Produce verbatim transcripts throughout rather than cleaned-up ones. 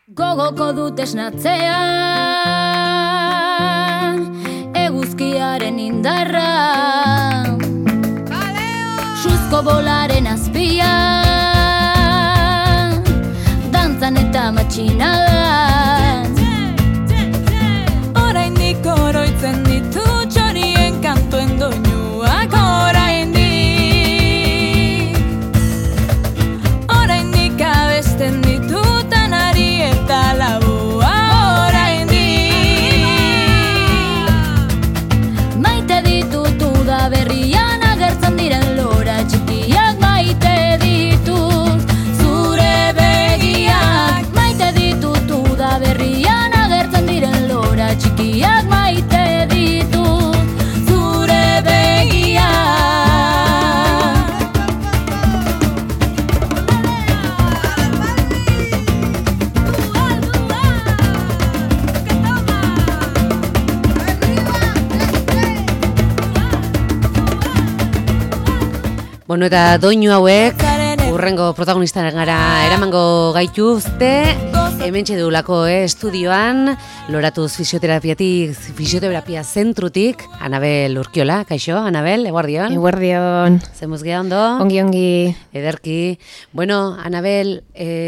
Gogoko dut esnatzea, eguzkiaren indarra, suzko bolaren azpia, dantzan eta matxinadan. Oraindik oroitzen ditu txorien kantuen doinuak, oraindik Oraindik abesten ditutan ari eta labua, oraindik Maite ditut uda berrian agertzen diren lora txikiak, maite ditut zure begiak, maite ditut uda berrian agertzen diren lora txikiak, maite ditut zure begiak. Bueno, eta doinu hauek urrengo protagonistaren gara eramango gaituzte, hementxe dugulako eh, estudioan, Loratuz fisioterapiatik, fisioterapia zentrutik, Anabel Urkiola, kaixo, Anabel, eguardion. Eguardion. Zemuz geha ondo? Ongi, ongi. Ederki. Bueno, Anabel,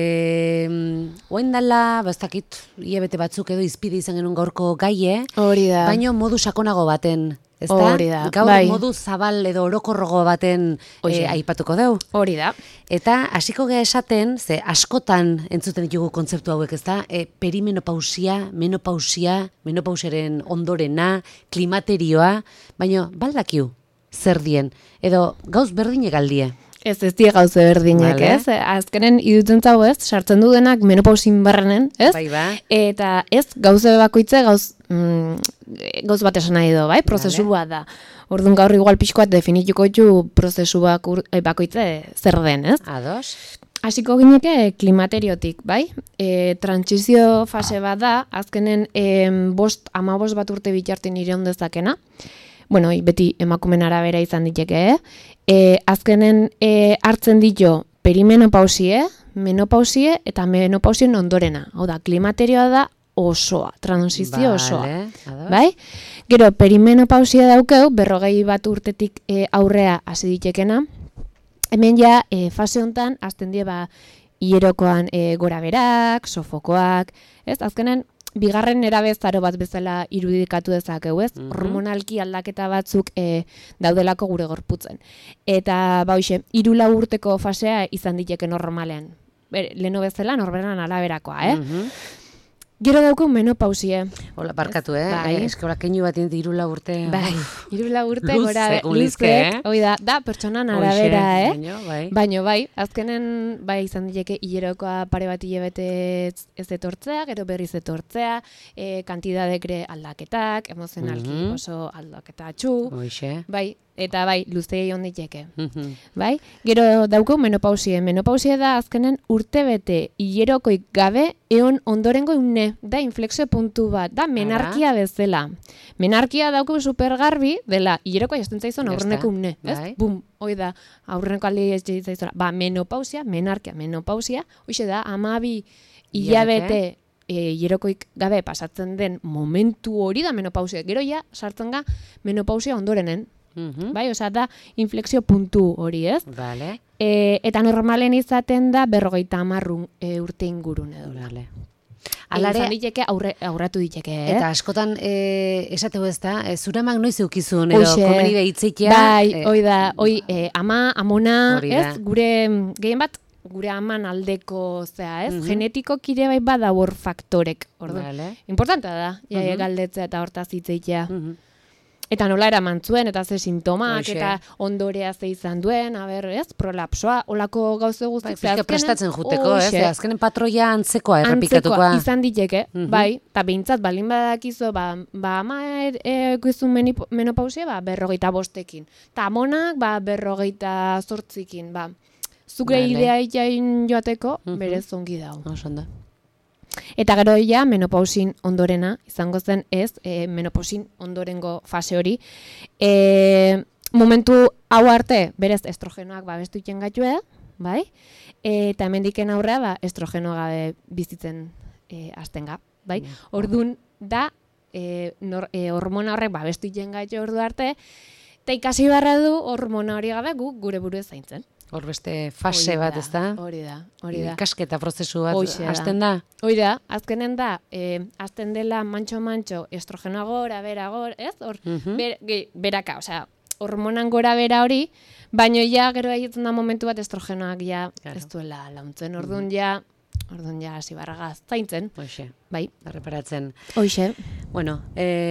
eh, oen dala, bastakit, hilabete batzuk edo izpide izan genuen gaurko gaie, Hori da. baino modu sakonago baten, ezta? Hori da, Gaur bai. modu zabal edo orokorrogo baten eh, aipatuko deu. Hori da. Eta hasiko gea esaten, ze askotan entzuten ditugu kontzeptu hauek, ezta? E, perimenopausia, menopausia, menopausiaren ondorena, klimaterioa, baina baldakiu zer dien, edo gauz berdine galdie. Ez ez die gauze berdinek, Vale. ez? Azkenen idutzen zau, ez? Sartzen du denak menopausin barrenen, ez? Bai ba. Eta ez gauze bakoitze gauz mm, gauz bat esan nahi do, bai? Prozesu bat da. Orduan gaur igual pixkoat definituko ditu prozesu bak- eh, bakoitze zer den, ez? Ados? Hasiko gineke klimateriotik, bai? E, transizio fase bat da, azkenen e, bost, amabost bat urte bitartin iraun dezakena. Bueno, beti emakumen arabera izan diteke, eh? E, azkenen e, hartzen ditu perimenopausie, menopausie eta menopausien ondorena. Hau da, klimaterioa da osoa, transizio osoa. Vale, ados. Bai? Gero, perimenopausia daukeu, berrogei bat urtetik e, aurrea hasi ditekena. Hemen ja, e, fase hontan, azten die ba, hilerokoan e, gora berak, sofokoak, ez? Azkenen, bigarren nerabezaro bat bezala irudikatu dezakegu, ez? Mhm. Hormonalki aldaketa batzuk e, daudelako gure gorputzen. Eta, ba hoxe, hiru lau urteko fasea izan diteke normalean. Ber, leno bezala, norberan alaberakoa, eh? Mhm. Gero dauku menopausie. Hola, barkatu, eh? Bai. Eh, Eske hola, keinu bat irula urte. Bai, hiru lau urte Luze, gora gulizke, luzek, eh? hoi da, da pertsonan Hoxe, arabera, eh? baino, bai. Baino, bai, azkenen, bai, izan dileke hilerokoa pare bat hilabete ez etortzea, gero berriz etortzea, e, kantidadek aldaketak, emozionalki Mhm. oso aldaketatxu, Hoxe. bai, eta bai, luzei hon diteke. Mhm. Bai, gero dauko menopausie. Menopausie da azkenen urtebete hilerokoik gabe eon ondorengo une, da inflexio puntu bat, da menarkia bezala. Menarkia dauko supergarbi dela hilerokoa jasten zaizun Ya aurreneko está. une, ez? Bai. Bum, hoi da, aurreneko aldi ez zaizuna. Ba, menopausia, menarkia, menopausia, hoxe da, amabi hilabete e, hilerokoik gabe pasatzen den momentu hori da menopausia. Gero ja, sartzen ga menopausia ondorenen. Mhm. Bai, osea da inflexio puntu hori, ez? Vale. E, eta normalen izaten da berrogeita hamarrun e, urte ingurun edo. Vale. Alare, Alare, izan diteke, aurre, aurratu diteke, eh? eta askotan e, esateu ez da, e, zuramak noiz eukizun, edo Hoxe. komeni behitzeitea. Bai, e, hoi da, hoi e, ama, amona, Hori da. ez? Gure, gehien bat, gure aman aldeko, zea, ez? Mhm. Genetiko kire bai bada hor faktorek, orduan. Vale. Importanta da, ja, Mhm. galdetzea eta hortaz hitzeitea. Mhm. Eta nola eraman zuen, eta ze sintomak, Hoxe. eta ondorea ze izan duen, aber, ez? Prolapsoa, olako gauze Bai, guztik. pixka prestatzen juteko, ez? Hoxe. Azkenen patroia antzekoa errepikatukoa. Antzekoa izan diteke, Mhm. bai, eta behintzat balin badakizu, ba, ba ama ekoizun e, menopausia, ba, berrogeita bostekin. Ta amonak, ba, berrogeita zortzikin, ba. Zuke Vale. idea itain joateko, Mhm. berez ongi dau. Oso ondo. Eta gero ja, menopausin ondorena, izango zen ez, e, menopausin ondorengo fase hori. E, momentu hau arte, berez estrogenoak babestu iten gaitue, bai? Eta hemendiken aurrea, ba, estrogeno gabe bizitzen e, aztenga, bai? Ordun da, e, nor, e, hormona horrek babestu iten gaitu ordu arte, eta ikasi barra du hormona hori gabe gu gure buruz zaintzen. Hor beste fase bat, ez da? Hori da, hori da. Ikasketa prozesu bat Hoxe da. hasten da? Hori da, azkenen da, e, azten dela mantxo-mantxo estrogenoa gora, bera gora, ez? Hor, Mhm. ber, ge, beraka, osea, hormonan gora bera hori, baino ja gero egiten da momentu bat estrogenoak ja Claro. ez duela launtzen. Orduan ja, orduan ja hasi barraga zaintzen, Hoxe, bai. erreparatzen. Hoxe. Bueno,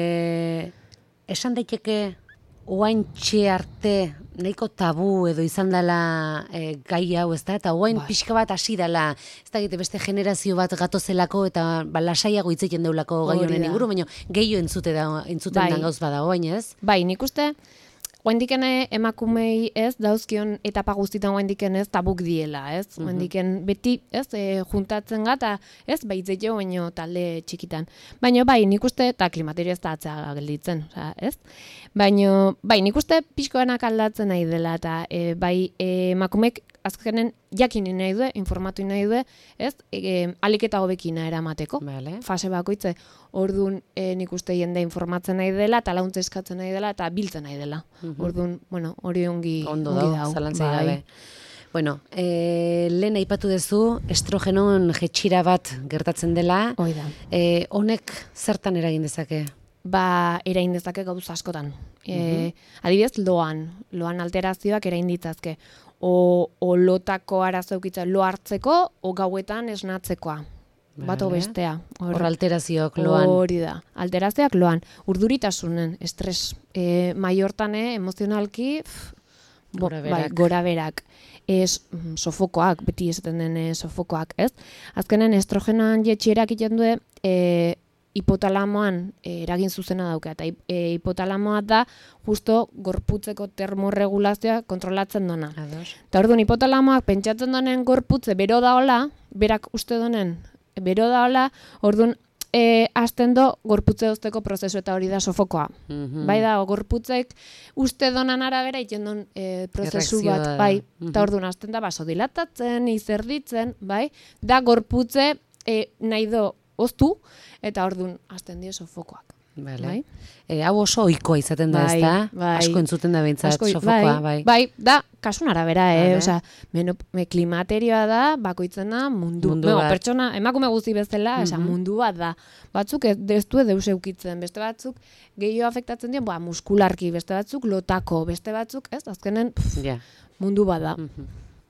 eh, esan daiteke oaintxe arte nahiko tabu edo izan dela e, gai hau, ez da? Eta oain Bai. pixka bat hasi dela, ez da gite beste generazio bat gatozelako eta ba, lasaiago hitz egiten deulako gai Hori honen da. inguru, baina gehiago entzute da, entzuten Bai. dan gauz bada oain, ez? Bai, nik uste, Oaindiken emakumei ez, dauzkion etapa guztitan oaindiken ez tabuk diela, ez? Mhm. Oaindiken beti, ez, e, juntatzen gata, ez, baitzeio baino talde txikitan. Baina bai, nik uste, eta klimaterio ez da atzea gelditzen, oza, ez? Baina, bai, nik uste pixkoanak aldatzen nahi dela, eta e, bai, e, emakumek azkenen jakinin nahi du, informatu nahi du, ez? E, alik eta hobekina eramateko. Vale. Fase bakoitze, orduan e, nik uste jende informatzen nahi dela, eta launtza eskatzen nahi dela, eta biltzen nahi dela. Orduan, bueno, hori ongi, Ondo ongi dau, dau. zalantzai Bai. gabe. Bueno, e, lehen aipatu duzu, estrogenon jetxira bat gertatzen dela. Hoi da. E, honek zertan eragin dezake? Ba, erain dezake gauza askotan. E, adibidez, loan, loan alterazioak erain ditzazke. O, o lotako arazo eukitza lo hartzeko, o gauetan esnatzekoa. Bato Vale. bestea. Hor alterazioak loan. Hori da. Alterazioak loan. Urduritasunen, estres e, maiortane, emozionalki, pff, bo- Gora bai, berak. gora berak. Ez, mm, sofokoak, beti esaten den eh, sofokoak, ez? Azkenen estrogenoan jetxierak iten du e, hipotalamoan e, eragin zuzena dauka, eta hip- e, hipotalamoa da justo gorputzeko termorregulazioa kontrolatzen dona. Ados. Eta orduan hipotalamoak pentsatzen donen gorputze bero da hola, berak uste donen bero da hola, orduan e, hasten do gorputze dozteko prozesu eta hori da sofokoa. Mhm. Bai da, gorputzek uste donan arabera iten don e, prozesu Erreakzioa bat, da. bai. Mhm. Eta orduan hasten da basodilatatzen, izerditzen, bai. Da gorputze e, nahi do oztu, eta orduan hasten die sofokoak. Vale. Bai. E, hau oso ohikoa izaten da, Bai, ezta? bai. Asko entzuten da behintzat Asko- sofokoa, bai. bai. da, kasun arabera, eh? Vale. Osea, meno, me, klimaterioa da, bakoitzena mundu. Mundu Bueno, bat. pertsona, emakume guzti bezala, osea, Mhm. mundu bat da. Batzuk ez ez du deus eukitzen, beste batzuk gehiago afektatzen dien, ba, muskularki, beste batzuk lotako, beste batzuk, ez, azkenen pff, Ja. mundu bat da. Mhm.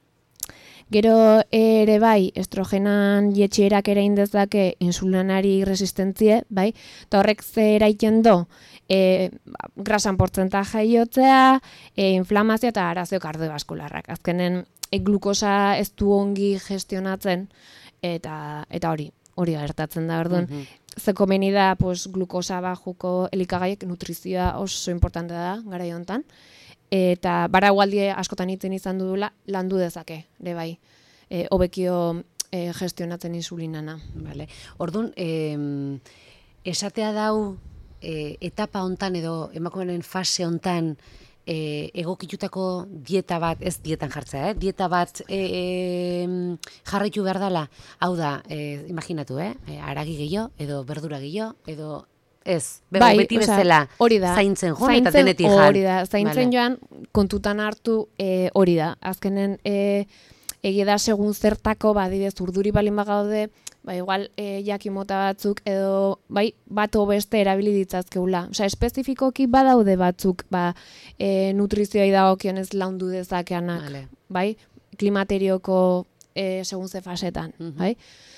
Gero ere bai, estrogenan jetxierak erain dezake insulinari resistentzie, bai? Eta horrek ze eraiten do, e, grasan portzentaja iotzea, e, inflamazio eta arazio kardiobaskularrak. Azkenen e, glukosa ez du ongi gestionatzen, eta eta hori, hori gertatzen da, orduan. Mhm. Ze komeni da, pues, glukosa bajuko elikagaiek nutrizioa oso importante da, gara honetan. Eta baraualdi askotan itzen izan dudula, landu dezake, ere bai, e, hobekio e, gestionatzen insulinana. Vale. Orduan, em, esatea dau e, etapa hontan edo emakumeen fase hontan e, egokitutako dieta bat, ez dietan jartzea, eh? Dieta bat e, e, jarraitu behar dela. Hau da, e, imaginatu, eh? E, haragi gehiago, edo berdura gehiago, edo ez, bego, beti osea, bezala hori da. zaintzen joan eta Zaintzen denetik jan. Hori da, zaintzen Vale. joan kontutan hartu e, hori da. Azkenen e, egia da segun zertako, ba, adibidez, urduri balin bagaude, ba, igual e, jaki mota batzuk edo bai bat o beste erabili ditzazkeula. Osea, espezifikoki badaude batzuk, ba, e, nutrizioi dagokionez laundu dezakeanak, Vale. bai? Klimaterioko e, segun ze fasetan, Mhm. bai?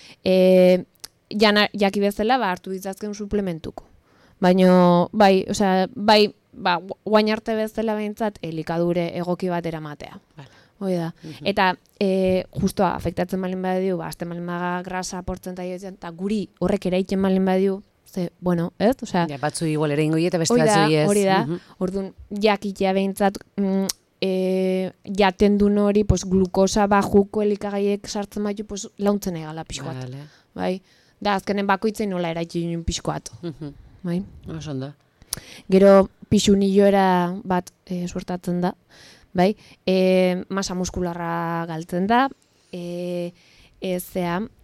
E, jana, jaki bezala, ba, hartu ditzazken suplementuko. Baina, bai, osea, bai, ba, guain arte bezala behintzat, elikadure egoki bat eramatea. Vale. Hoi da. Eta e, justo afektatzen balin badiu, ba, azten balin baga grasa portzentaia izan, eta guri horrek eraiten balin badiu, ze, bueno, ez? Osea, Ja, batzu igual ere ingo eta beste hori da, batzu ez. hori da. Mhm. Orduan, jakitea behintzat, mm, e, jaten duen hori, pues, glukosa bajuko elikagaiek sartzen baitu, pues, launtzen egala pixkoat. Vale. Bai? Da, azkenen bakoitzen nola eraitzen pixkoat. Mhm. Bai? Oso ondo. Gero pixunilloera bat e, suertatzen da, bai? E, masa muskularra galtzen da, e, e, zea,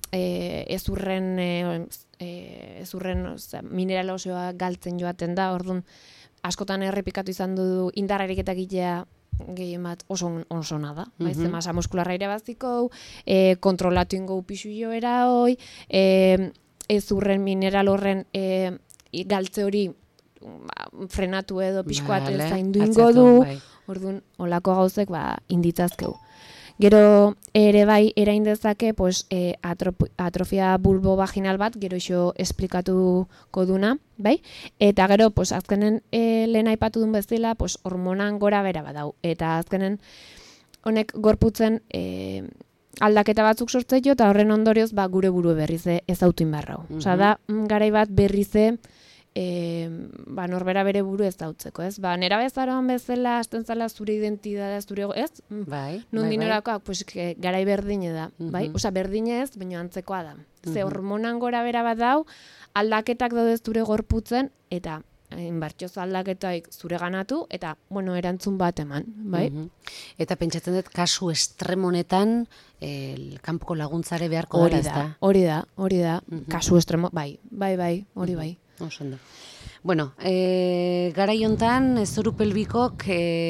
e, ezurren e, e, ezurren oza, mineral osoa galtzen joaten da, orduan askotan errepikatu izan du indarrarik eta egitea gehien bat oso oso nada, mm -hmm. Baiz, masa muskularra irabaziko, e, kontrolatu ingo pisu joera hoi, e, ezurren mineral horren e, galtze hori ba, frenatu edo pixkoat vale, zaindu ingo du, bai. Orduan, olako gauzek ba, inditzazkeu. Gero ere bai erain dezake pues, e, atrofia bulbovaginal bat, gero iso esplikatuko duna, bai? Eta gero, pues, azkenen e, lehen aipatu duen bezala, pues, hormonan gora bera badau. Eta azkenen honek gorputzen e, aldaketa batzuk sortzeio, eta horren ondorioz ba, gure buru berrize ezautu inbarrau. Mm -hmm. Osa da, garai bat berrize E, ba, norbera bere buru ez dautzeko, ez? Ba, nera bezaroan bezala, hasten zala zure identidadea, zure, ez? Bai, Nundi bai, norakoak, pues, que, garai berdine da, mm -hmm. bai? Osa, berdine ez, baina antzekoa da. Ze mm -hmm. hormonan gora bera bat dau, aldaketak daude zure gorputzen, eta inbertsioz aldaketaik zure ganatu, eta, bueno, erantzun bat eman, bai? Mm -hmm. Eta pentsatzen dut, kasu estremonetan, el kanpoko laguntzare beharko hori dara, da, ez da? Hori da, hori da, mm -hmm. kasu estremo, bai, bai, bai, hori bai. Osondo. Bueno, e, garai hontan zoru pelbikok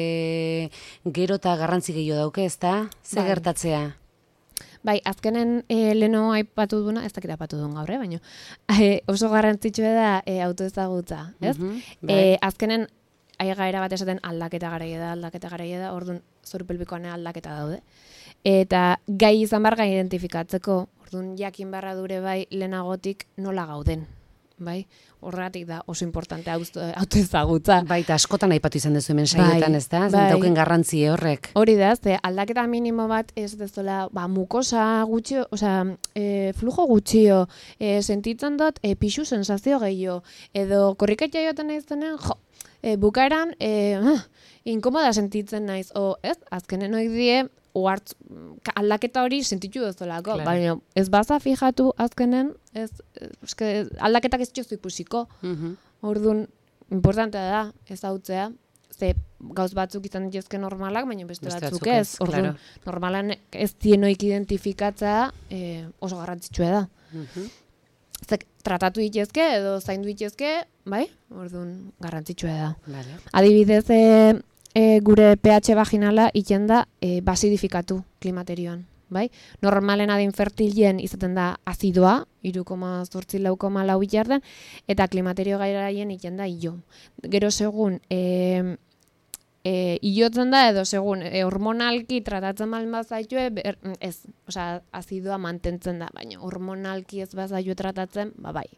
e, gero eta garrantzi gehiago dauke, ezta? Ze bai. gertatzea? Bai, azkenen e, leno aipatu duna, ez dakit aipatu duen gaur, eh, baina e, oso garrantzitsua da e, autoezagutza, ez? Mm-hmm, bai. e, azkenen aigaera bat esaten aldaketa garaia da, aldaketa garaia da, orduan zoru pelbikoan aldaketa daude. Eta gai izan barga identifikatzeko, orduan jakin barra dure bai lehenagotik nola gauden. Bai, horregatik da oso importante autoezagutza. Bai, eta askotan aipatu izan dezu hemen saioetan, ez da? Bai. Dauken garrantzi horrek. Hori da, ze aldaketa minimo bat ez dezola, ba, mukosa gutxio, osea, e, flujo gutxio, e, sentitzen dut, e, pixu sensazio gehiago, edo korrikatia joaten naiz denen, jo, e, bukaeran, e, uh, inkomoda sentitzen naiz, o, ez, azkenen hori die, Oartz, aldaketa hori sentitu duzolako, claro. Baina ez baza fijatu azkenen, ez, eske, aldaketak ez txozu ikusiko. Mm-hmm. Orduan, importantea da, ez hautzea, ze gauz batzuk izan dituzke normalak, baina beste, beste batzuk, batzuk ez. Orduan, claro. Normalan ez dienoik identifikatza e, oso garrantzitsua da. Mm-hmm. Zek, tratatu dituzke edo zaindu dituzke, bai? Orduan, garrantzitsua da. Vale. Adibidez, e, E, gure pH vaginala iten da e, basidifikatu klimaterioan, bai? Normalen adin fertilen izaten da azidoa, hiru koma zortzi lau koma lau bilarden, eta klimaterio gairaien iten da ilo. Gero segun e, e, ilotzen da edo segun e, hormonalki tratatzen mal bazaitue, ez, osea, azidoa mantentzen da, baina hormonalki ez bazaitue tratatzen, ba bai.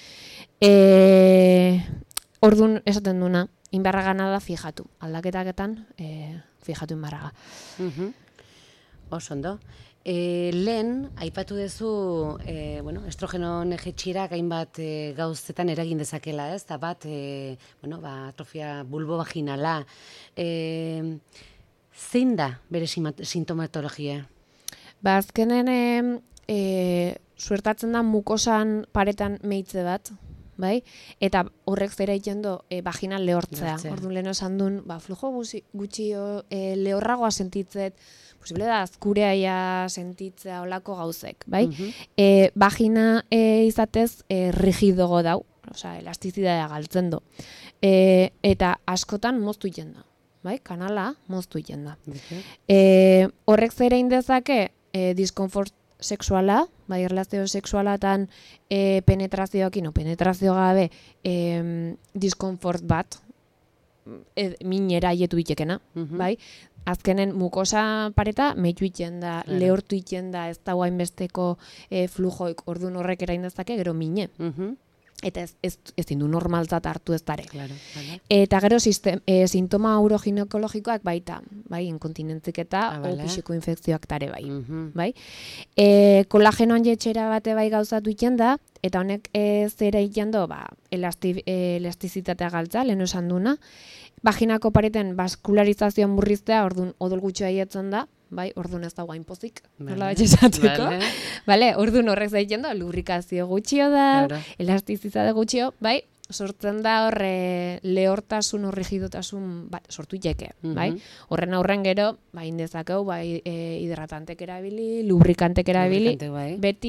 E, Orduan esaten duna, inbarragana da fijatu. Aldaketaketan e, fijatu inbarraga. Mm-hmm. Osondo. E, lehen, aipatu duzu, e, bueno, estrogenon jetxira hainbat e, gauzetan eragin dezakela, ez? Da bat, e, bueno, ba, atrofia bulbovaginala. E, zein da bere sintomatologia? Ba, azkenen e, e, suertatzen da mukosan paretan meitze bat, bai? Eta horrek zera egiten du e, vaginal lehortzea. Orduan lehen esan duen, ba, flujo gutxi e, lehorragoa sentitzet, posible da azkureaia sentitzea olako gauzek, bai? Mm-hmm. e, vagina e, izatez e, rigidogo dau, osea, elastizidadea galtzen du. E, eta askotan moztu egiten da, bai? Kanala moztu egiten da. Okay. E, horrek zera indezake e, diskomfort sexuala, bai, erlazio sexualatan e, penetrazioakin, o penetrazio gabe e, diskomfort bat e, minera hietu itekena, mm-hmm. bai? Azkenen mukosa pareta mehitu iten da, claro. Lehortu iten da, ez da guainbesteko e, flujoik orduan horrek erain dezake, gero mine. Mm-hmm. Eta ez, ez, ez dindu normaltzat hartu ez dare. Claro, vale. Eta gero sistem, e, sintoma uroginekologikoak baita, bai, inkontinentzik eta ah, vale. Opixiko infekzioak tare bai. Mm-hmm. Bai? E, kolagenoan jetxera bate bai gauzatu iten da, eta honek e, zera iten do, ba, elasti, e, elastizitatea galtza, lehen esan duna, vaginako pareten baskularizazioan burriztea, orduan odol gutxoa hietzen da, bai, orduan ez da guain pozik, nola bat esateko. Vale. Vale, orduan horrek zaiten da, lubrikazio gutxio da, claro. Elastizizade gutxio, bai, sortzen da horre lehortasun, horrigidotasun, bai, sortu iteke, mm-hmm. bai. Horren aurren gero, bai, indezakeu, bai, e, hidratantek erabili, lubrikantek erabili, bai. Beti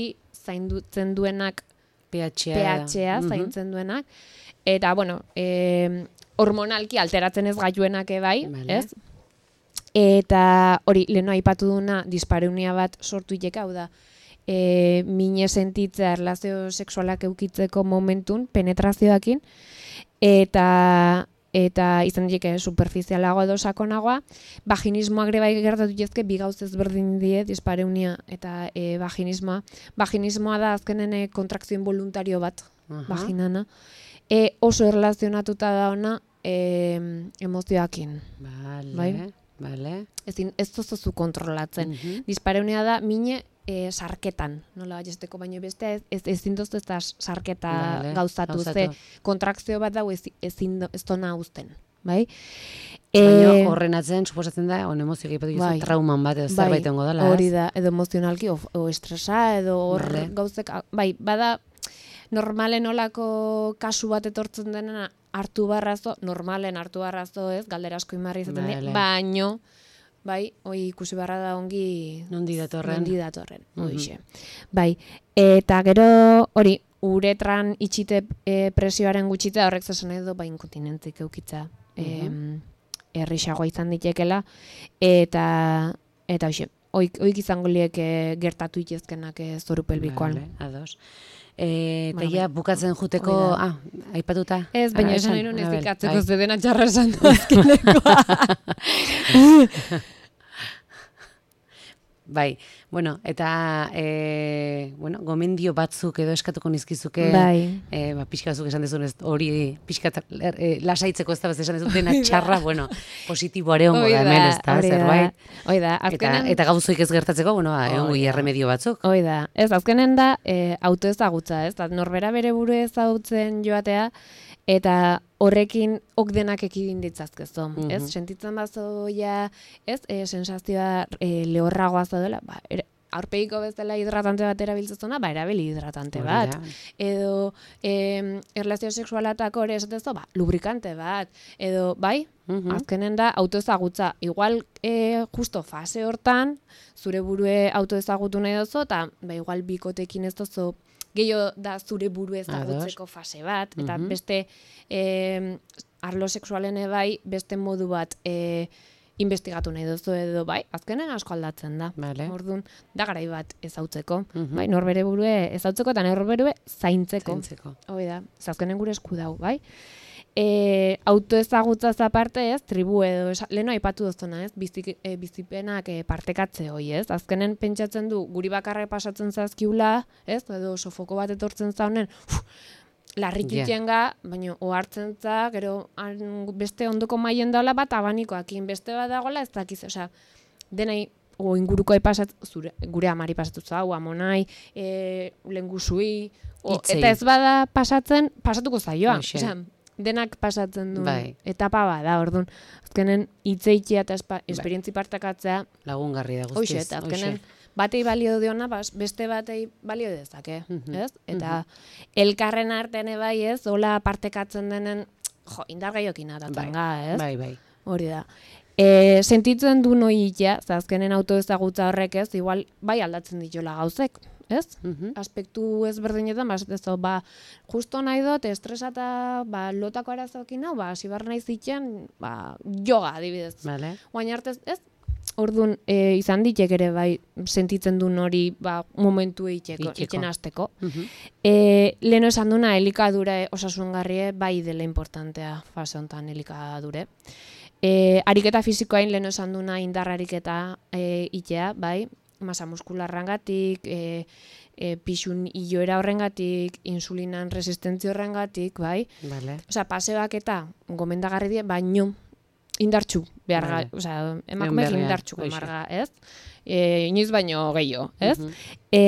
zaindutzen duenak pH-a, pH-a zaintzen duenak. Eta, bueno, e, hormonalki alteratzen ez gaiuenak bai, vale. ez? Eta hori, leheno aipatu duna, dispareunia bat sortu iteka, hau da, e, mine sentitzea erlazio sexualak eukitzeko momentun, penetrazioakin, eta eta izan dike superficialagoa edo sakonagoa, vaginismoak ere bai gertatu jezke, bi gauz ezberdin die, dispareunia eta e, vaginismoa. Vaginismoa da azkenen e, kontrakzio involuntario bat, uh-huh. vaginana, e, oso erlazionatuta da ona e, emozioakin. Vale, bai? Vale. Ezin, ez tozuzu kontrolatzen. Uh-huh. Dispareunia da mine e, sarketan, nola baiesteko, baino beste ez, ez, ezin doztu ez da sarketa vale, gauzatu, gauzatu. ze kontrakzio bat dago ez, ezin do, ez dona uzten, bai? Baina E, horren atzen, suposatzen da, on emozio egipatu bai, trauman bat, edo bai, zerbait ongo dela, hori da, edo emozionalki, o, o estresa, edo hor Vale. gauzek, bai, bada, normalen olako kasu bat etortzen dena hartu barrazo, normalen hartu barrazo ez, galdera asko imarri izaten Vale. die, baino, bai, hoi ikusi barra da ongi Nondi datorren. nondi datorren, Mhm. hoixe. Bai, eta gero hori, uretran itxite e, presioaren gutxite horrek zesan edo ba inkontinentzik eukitza. Mhm. E, errixagoa izan ditekela eta eta hoxe, oik, oik izango lieke gertatu itezkenak e, zoru pelbikoan. Vale, ados. E, eta Bueno, ja, bai. bukatzen juteko, Hori da. ah, aipatuta? Ez, baina Ah, esan nahi nuen ez Abel, ikatzeko bai. zedena txarra esan du azkenekoa. Bai, bueno, eta e, bueno, gomendio batzuk edo eskatuko nizkizuke, Bai. e, ba, pixka batzuk esan dezun ez, hori pixka e, lasaitzeko ez da bez esan dezun dena txarra, bueno, positiboare ongo Hoi da hemen, ez da, hori da. zerbait. Hoi da, Eta, azkenen... eta gauzoik ez gertatzeko, bueno, ba, egongo Hoi da. erremedio batzuk. Hoi da, ez, azkenen da, e, autoezagutza, ez, da, norbera bere buru ezagutzen joatea, eta horrekin ok denak ekidin ditzazkezo, Mhm. ez, sentitzen bazoia, ez, e, sensazioa e, lehorragoa zaudela, ba, ere, aurpegiko bezala hidratante bat erabiltzezona, ba, erabili hidratante Hori bat. da. Edo, e, erlazio sexualatako ere esatezo, ba, lubrikante bat, edo, bai, Mhm. azkenen da autoezagutza. Igual e, justo fase hortan, zure burue autoezagutu nahi dozo, eta ba, igual bikotekin ez dozo, gehiago da zure buru ezagutzeko fase bat, eta Mhm. beste e, arlo sexualen bai, beste modu bat e, investigatu nahi dozu edo bai, azkenen asko aldatzen da. Vale. Orduan, da garai bat ezautzeko, Mhm. bai, norbere burue ezautzeko eta norbere burue zaintzeko. Zaintzeko. Hoi da, ez azkenen gure esku dau, bai? E, autoezagutzaz aparte, ez, tribu edo, esa, leheno aipatu doztona, ez, bizik, e, bizipenak e, partekatze hoi, ez, azkenen pentsatzen du, guri bakarre pasatzen zazkiula, ez, edo sofoko bat etortzen zaunen, uf, larrituten ga, baina ohartzen za, gero han, beste ondoko maien daula bat abanikoakin, beste bat dagoela ez dakiz, osea, denai, o inguruko pasat, zure, gure amari pasatu zau, amonai, e, lengusui, o, Hitzei. eta ez bada pasatzen, pasatuko zaioa, Hoxe. osea, denak pasatzen duen Bai. etapa bada, orduan, azkenen hitzeikia eta espa, esperientzi partakatzea, Lagungarri da guztiz. hoxe, eta azkenen batei balio diona, bas, beste batei balio dezake, Mhm, ez? Eta elkarren artean bai ez, hola partekatzen denen, jo, indar gaiokin atatzen ga, ez? Bai, bai. Hori da. E, sentitzen du noitia, ze azkenen autoezagutza horrek ez, igual bai aldatzen ditola gauzek, ez? Mhm. Aspektu ezberdinetan, ba, ez ba, justo nahi dut, estresa eta ba, lotako arazokin hau, ba, hasi behar nahi zitzen, ba, yoga, adibidez. Vale. Oain arte ez, orduan, e, izan ditek ere bai, sentitzen duen hori, ba, momentu itxeko, Itxeko. itxen hasteko. Mhm. E, leheno esan duna, elikadura osasungarrie bai dela importantea fase honetan elikadure. E, ariketa fisikoain leheno esan duna indar ariketa e, itea, bai, masa muskularrangatik, e, e, pixun iloera horrengatik, insulinan resistentzia horrengatik, bai. Vale. Osea, paseoak eta gomendagarri die, baino indartxu beharga, Vale. osea, emakumeak behar, indartxu hoxe. marga, ez? E, inoiz baino gehiago, ez? Mhm.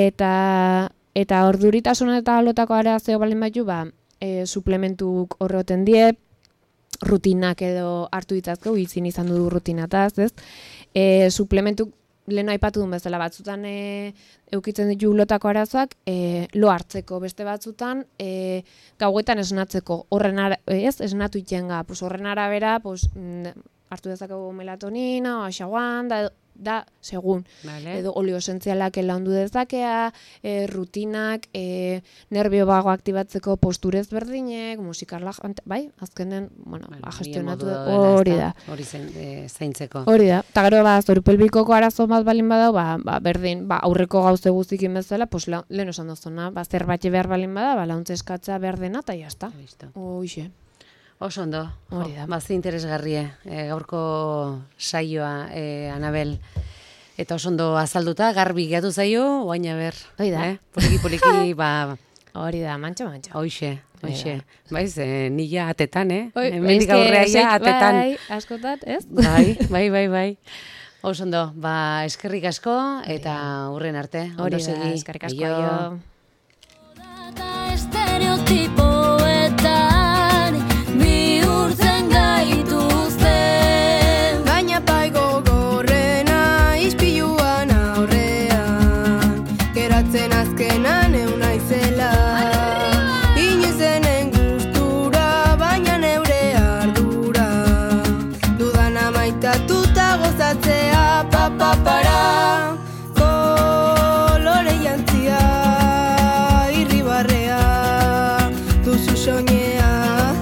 Eta eta orduritasun eta lotako arazio balen baitu, ba, e, suplementuk horroten die, rutinak edo hartu ditzazkeu, izin izan du rutinataz, ez? E, suplementuk leheno aipatu duen bezala batzutan e, eukitzen ditu lotako arazoak, e, lo hartzeko beste batzutan, e, gauetan esnatzeko, horren ara, ez, esnatu itenga, pues horren arabera, pues, mm, hartu dezakegu melatonina, o axaguan, da, da segun. Vale. Edo olio esentzialak landu dezakea, e, rutinak, e, nervio bago aktibatzeko posturez berdinek, musikarla, bai, azkenen, bueno, Bueno, ba, gestionatu mila modu hori dela, da. ezta? Hori zain, e, zaintzeko. Hori da. Ta gero ba zoru pelbikoko arazo bat balin badau, ba, ba berdin, ba aurreko gauze guztiekin bezala, pues la, lehen esan dozuna, ba zerbait behar balin bada, ba launtze eskatza behar dena ta ja sta. Listo. Hoxe. Oso ondo. Hori da. Bazi interesgarrie, e, gaurko saioa, e, Anabel. Eta oso ondo azalduta, garbi gehiatu zaio, oaina ber. Hori da. Eh? Poliki, poliki, ba, Hori da, mantxa mantxa. hoxe, hoxe. Hori Baiz, e, nila atetan, eh? Oi, Hemendik eske, aurrea ja soik- atetan. Bai, askotat, ez? Bai, bai, bai, bai. Oso ondo, ba, eskerrik asko, eta hurren arte. Ondo Hori da, segi. eskerrik asko. Aio. Aio. Eta estereotipoetan bihurtzen gaituzte. Baina paigo gorrena ispiluan aurrean, geratzen azkenan euna izela. Inoizenen gustura, baina neure ardura, dudan amaitatuta gozatzea, papapara, kolore jantzia, irribarrea, duzu soñea,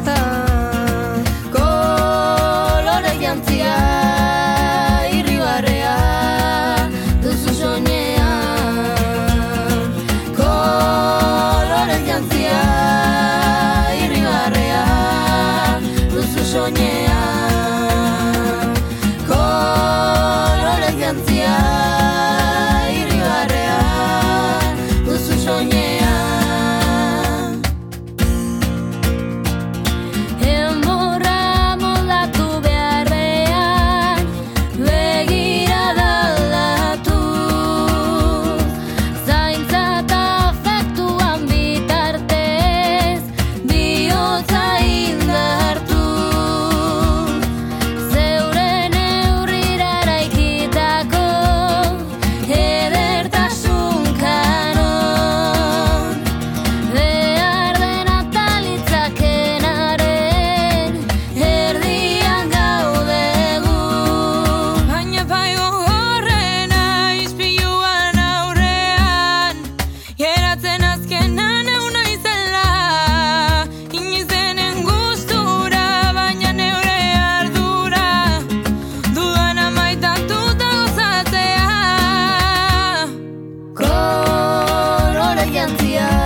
kolore jantzia, irribarrea, duzu soñea, kolore jantzia, irribarrea, duzu soñea, kolore jantzia, irribarrea, duzu soñea. Enborra moldatu beharrean, begirada aldatu, zaintza eta afektuan bitartez, bihotza indartu, zeure neurrira eraikitako edertasun kanon, behar dena talitzakenaren erdian gaudegu. Baina paigo gorrena ispiluan aurrean, geratzen azkenan euna izela. Inoizenen gustura, baina neure ardura, dudan amaitatuta gozatzea. Kolore jantzia,